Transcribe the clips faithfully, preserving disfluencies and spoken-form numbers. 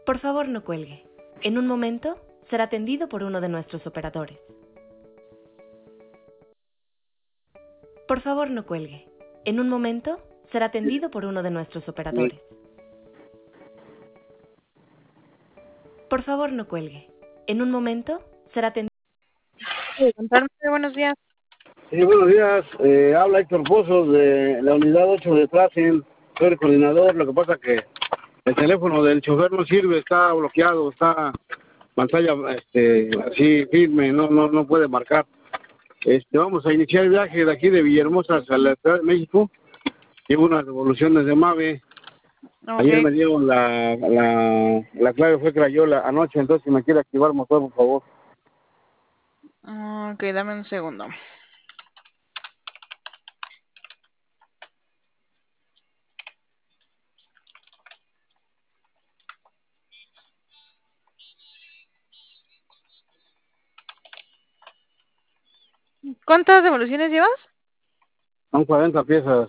Por favor, no cuelgue. En un momento será atendido por uno de nuestros operadores. Por favor, no cuelgue. En un momento será atendido por uno de nuestros operadores. Por favor, no cuelgue. En un momento será atendido. Buenos días. Sí, buenos días. Eh, habla Héctor Pozos de la unidad ocho de Tracen. Soy el coordinador. Lo que pasa que el teléfono del chofer no sirve, está bloqueado, está pantalla este, así firme, no no no puede marcar. Este, vamos a iniciar el viaje de aquí de Villahermosa a la Ciudad de México. Llevo unas devoluciones de MAVE. Okay. Ayer me dieron la, la, la clave, fue Crayola anoche, entonces si me quiere activar el motor, por favor. Ok, dame un segundo. ¿Cuántas devoluciones llevas? Son cuarenta piezas.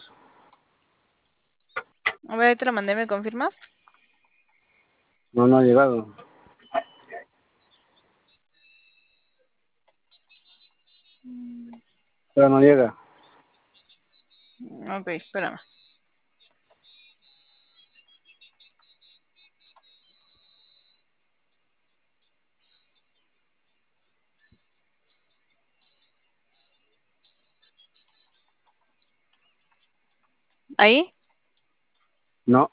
A ver, ahí te la mandé, ¿me confirmas? No, no ha llegado. Pero no llega. Ok, espérame. ¿Ahí? No.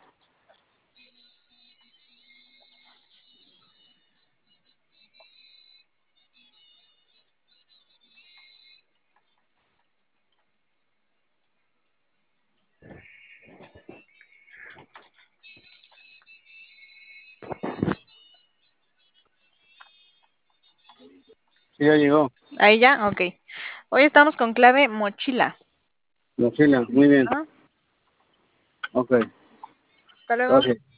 Sí, ya llegó. Ahí ya, ok. Hoy estamos con clave mochila. Mochila, muy bien. ¿Ah? Ok. Hasta luego. Gracias.